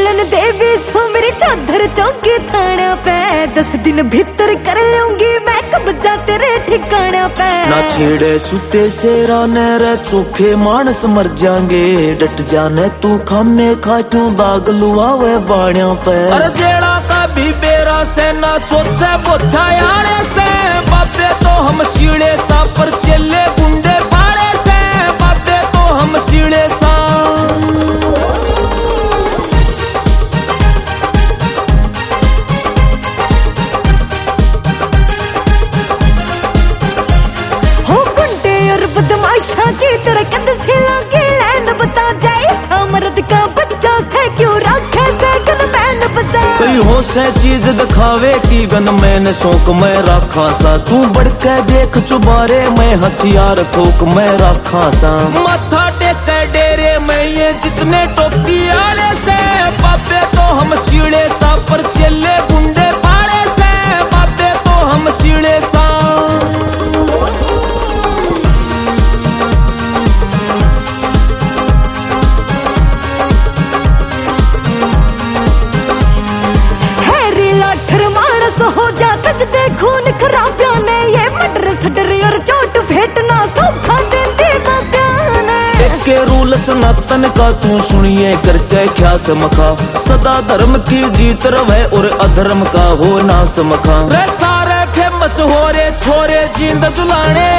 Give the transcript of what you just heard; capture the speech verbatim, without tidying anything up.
मिलन देवी सो मेरी चादर चौकी थाना पे दस दिन भीतर कर लूंगी मैं कब्जा तेरे ठिकाना पे। ना छेड़े सुते से राने रे चोखे मानस मर जाएंगे डट जाने तू खामे खा क्यों दाग लुआवे बाणिया पे। अरे जेड़ा का भी बेरा से ना सोचे बोथा याले से बाबे तो हम शीड़े सा पर चले गुंडे बाड़े से बाबे तो हम शीड़े सा। हो गुंडे और बदमाशा की तरह कंध से लगे लैन बता जाए सामर्द का बच्चा से क्यों रखे से गन मैन बता। कई हो से चीज दिखावे की गन मैंने शौक मैं रखा सा तू बढ़ के देख चुबारे मैं हथियार ठोक मैं रखा सा। माथा टेक डेरे में ये जितने टोपी आले से बाबे तो हम शीड़े सा पर चले गुंडे पाले से बाबे तो हम शीड़े सा। हो जा तजदे खून खराबिया ने ये मटर सटर और चोट फेटना सौखा देंदे बाबिया ने। के रूल सनातन का तू सुनिए करके ख्यास मखा सदा धर्म की जीत रहे और अधर्म का हो नाश मखा। रे सारे फेमस हो रे छोरे जींद जुलाने